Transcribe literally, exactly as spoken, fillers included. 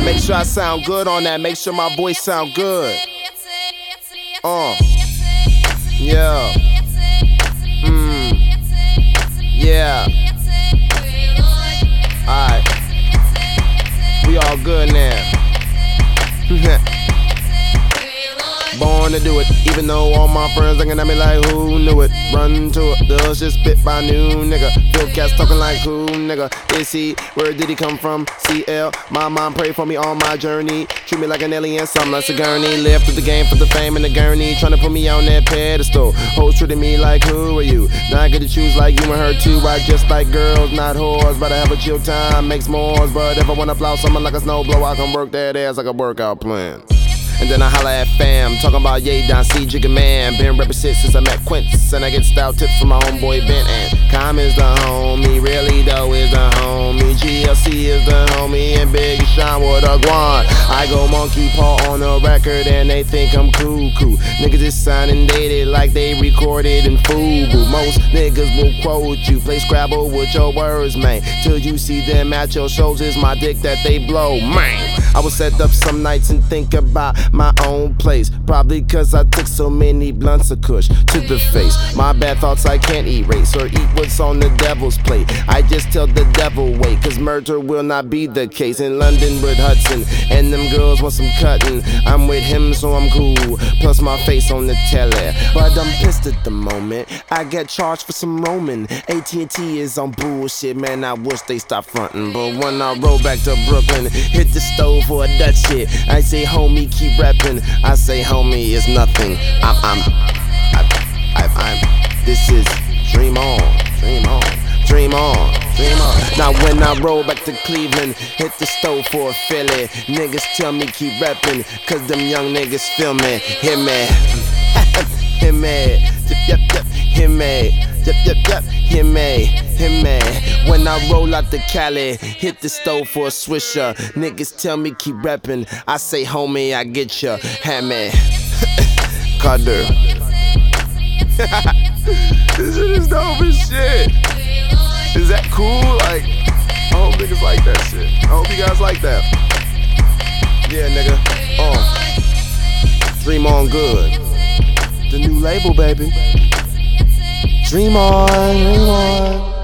Make sure I sound good on that. Make sure my voice sound good. Uh. Yeah. Mm. Yeah. Alright. We all good now. Born to do it, even though all my friends looking at me like who knew it. Run to it, the shit spit by new nigga. Phil cats talking like who nigga is he? Where did he come from? C L. My mom prayed for me on my journey. Treat me like an alien, something like Sigourney. Live through the game for the fame and the gurney. Tryna put me on that pedestal. Hoes treating me like who are you? Now I get to choose like you and her too. I just like girls, not whores. But I have a chill time, make s'mores. But if I wanna plow someone like a snowblower, I can work that ass like a workout plan. And then I holla at fam, talking about Ye, Don C, Jigga Man. Been represent since I met Quince, and I get style tips from my homeboy Ben. And Com is the homie, really though is the homie. G L C is the homie, and Big Sean with a guan. I go monkey paw on the record, and they think I'm cuckoo. Niggas is signing dated like they recorded in Fubu. Most niggas will quote you, play Scrabble with your words, man. Till you see them at your shows, is my dick that they blow, man. I will set up some nights and think about my own place. Probably cause I took so many blunts of kush to the face. My bad thoughts I can't erase or eat what's on the devil's plate. I just tell the devil wait, cause murder will not be the case. In London with Hudson, and them girls want some cutting. I'm with him so I'm cool, plus my face on the telly. But I'm pissed at the moment, I get charged for some roaming. A T and T is on bullshit, man, I wish they stop frontin'. But when I roll back to Brooklyn, hit the stove for that shit, I say homie keep rapping, I say homie it's nothing. I'm, I'm, I, I, I'm, this is dream on, dream on, dream on, dream on. Now when I roll back to Cleveland, hit the stove for a Philly. Niggas tell me keep rapping, cause them young niggas feel me. Hear me, hear me, yep, yep, yep, hear me, yep, yep, yep, hear me, hear me. When I roll out the Cali, hit the stove for a swisher. Niggas tell me keep rapping, I say homie I get ya. Hammy, Carter. This shit is dope as shit. Is that cool? Like, I hope niggas like that shit. I hope you guys like that. Yeah, nigga. Uh, Dream on good. The new label, baby. Dream on, dream on.